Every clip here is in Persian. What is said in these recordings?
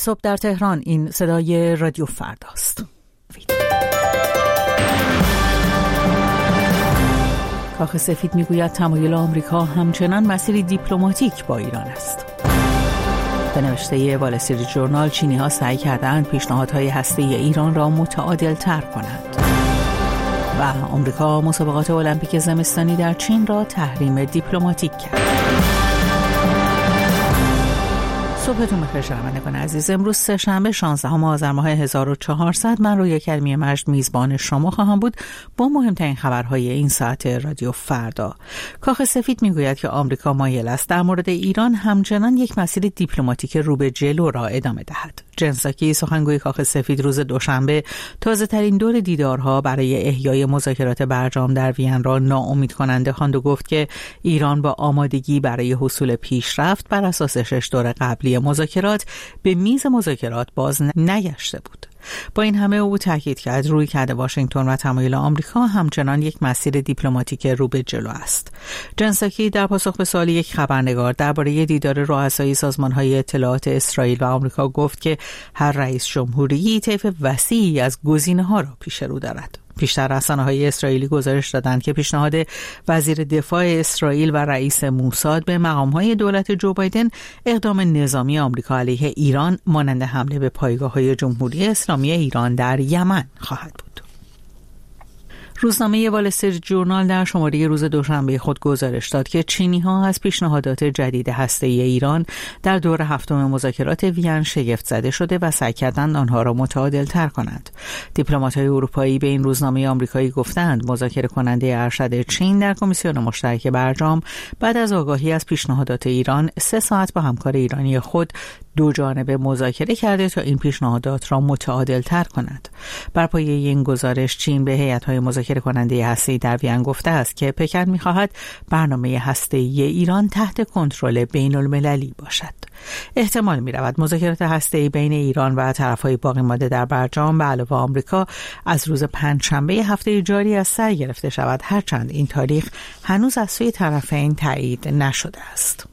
صبح در تهران، این صدای رادیو فرداست. کاخ سفید میگوید تمایل آمریکا همچنان مسیری دیپلماتیک با ایران است. به نوشته وال استریت ژورنال، چینی‌ها سعی کردند پیشنهادهای هسته‌ای ایران را متعادل‌تر کنند و آمریکا مسابقات المپیک زمستانی در چین را تحریم دیپلماتیک کرد. صبحتون بخیر شنوندگان عزیز. امروز سه‌شنبه 16 آذر ماه 1400 من رویا کریمی مجد میزبان شما خواهم بود با مهمترین خبرهای این ساعت رادیو فردا. کاخ سفید میگوید که آمریکا مایل است در مورد ایران همچنان یک مسیر دیپلماتیک رو به جلو را ادامه دهد. جن ساکی، سخنگوی کاخ سفید، روز دوشنبه تازه‌ترین دور دیدارها برای احیای مذاکرات برجام در وین را ناامید کننده خواند و گفت که ایران با آمادگی برای حصول پیشرفت بر اساس 6 دور قبلی مذاکرات به میز مذاکرات باز نگشته بود. با این همه او تاکید کرد رویکرد واشنگتن و تمایل آمریکا همچنان یک مسیر دیپلماتیک رو به جلو است. جن ساکی در پاسخ به سوال یک خبرنگار درباره دیدار رؤسای سازمان‌های اطلاعات اسرائیل و آمریکا گفت که هر رئیس جمهوری طیف وسیعی از گزینه‌ها را پیش رو دارد. پیشتر رسانه‌های اسرائیلی گزارش دادند که پیشنهاد وزیر دفاع اسرائیل و رئیس موساد به مقام‌های دولت جو بایدن اقدام نظامی آمریکا علیه ایران مانند حمله به پایگاه‌های جمهوری اسلامی ایران در یمن خواهد بود. روزنامه وال استریت ژورنال در شماره روز دوشنبه خود گزارش داد که چینی‌ها از پیشنهادات جدید هسته‌ای ایران در دور هفتم مذاکرات وین شگفت زده شده و سعی کردند آنها را متعادل‌تر کنند. دیپلمات‌های اروپایی به این روزنامه آمریکایی گفتند مذاکره کننده ارشد چین در کمیسیون مشترک برجام بعد از آگاهی از پیشنهادات ایران 3 ساعت با همکار ایرانی خود دو جانبه مذاکره کرده تا این پیشنهادات را متعادل تر کند. بر پایه این گزارش چین به هیئت‌های مذاکره کننده هسته‌ای در وین گفته است که پکن می‌خواهد برنامه هسته‌ای ایران تحت کنترل بین‌المللی باشد. احتمال می‌رود مذاکرات هسته‌ای بین ایران و طرف‌های باقی مانده در برجام به علاوه آمریکا از روز پنجشنبه هفته جاری از سر گرفته شود، هرچند این تاریخ هنوز از سوی طرفین تایید نشده است.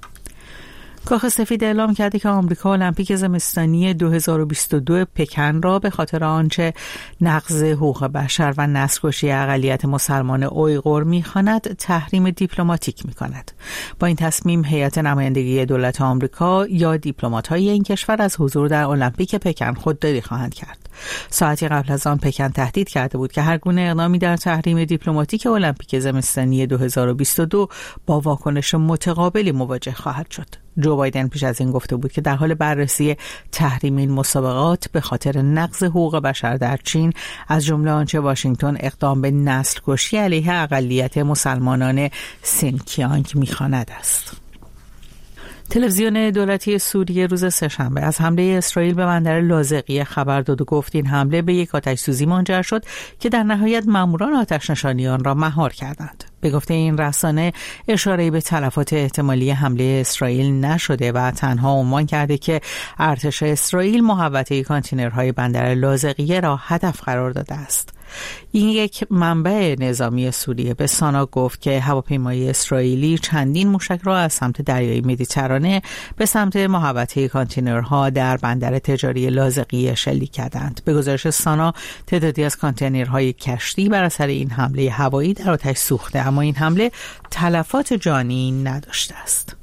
کاخ سفید اعلام کرده که آمریکا المپیک زمستانی 2022 پکن را به خاطر آنچه نقض حقوق بشر و نسل‌کشی اقلیت مسلمان اویغور می‌خواند تحریم دیپلماتیک می‌کند. با این تصمیم هیئت نمایندگی دولت آمریکا یا دیپلمات‌های این کشور از حضور در المپیک پکن خودداری خواهند کرد. ساعتی قبل از آن پکن تهدید کرده بود که هر گونه اقدامی در تحریم دیپلماتیک المپیک زمستانی 2022 با واکنش متقابلی مواجه خواهد شد. جو بایدن پیش از این گفته بود که در حال بررسی تحریم این مسابقات به خاطر نقض حقوق بشر در چین از جمله آنچه واشنگتن اقدام به نسل کشی علیه اقلیت مسلمانان سینکیانگ می‌خواند است. تلویزیون دولتی سوریه روز سه‌شنبه از حمله اسرائیل به بندر لاذقیه خبر داد و گفت این حمله به یک آتش‌سوزی منجر شد که در نهایت ماموران آتش‌نشانیان را مهار کردند. به گفته این رسانه اشاره‌ای به تلفات احتمالی حمله اسرائیل نشده و تنها عنوان کرده که ارتش اسرائیل محوطه کانتینرهای بندر لاذقیه را هدف قرار داده است. این یک منبع نظامی سوریه به سانا گفت که هواپیمای اسرائیلی چندین موشک را از سمت دریای مدیترانه به سمت محوطه کانتینرها در بندر تجاری لاذقیه شلیک کردند. به گزارش سانا تعدادی از کانتینرهای کشتی بر اثر این حمله هوایی در آتش سوخته، اما این حمله تلفات جانی نداشته است.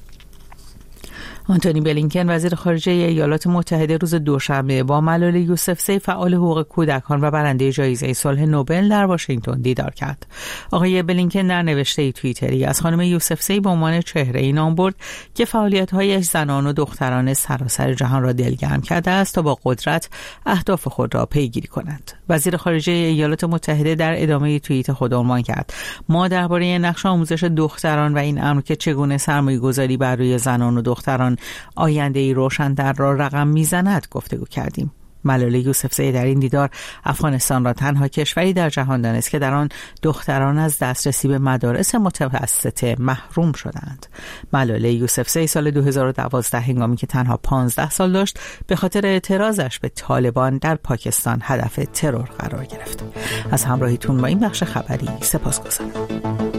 آنتونی بلینکن وزیر خارجه ایالات متحده روز دوشنبه با ملال یوسفزی فعال حقوق کودکان و برنده جایزه صلح نوبل در واشنگتن دیدار کرد. آقای بلینکن در نوشته توییتری از خانم یوسفزی به عنوان چهره‌ای نام برد که فعالیت‌هایش زنان و دختران سراسر جهان را دلگرم کرده است تا با قدرت اهداف خود را پیگیری کنند. وزیر خارجه ایالات متحده در ادامه توییت خود عنوان کرد: ما درباره نقش آموزش دختران و این امر که چگونه سرمایه‌گذاری بر روی زنان و دختران آینده‌ای روشن در را رقم میزند گفتگو کردیم. ملال یوسفزی در این دیدار افغانستان را تنها کشوری در جهان دانست که در آن دختران از دسترسی به مدارس متوسطه محروم شدند. ملال یوسفزی سال 2012 هنگامی که تنها 15 سال داشت به خاطر اعتراضش به طالبان در پاکستان هدف ترور قرار گرفت. از همراهیتون با این بخش خبری سپاسگزارم.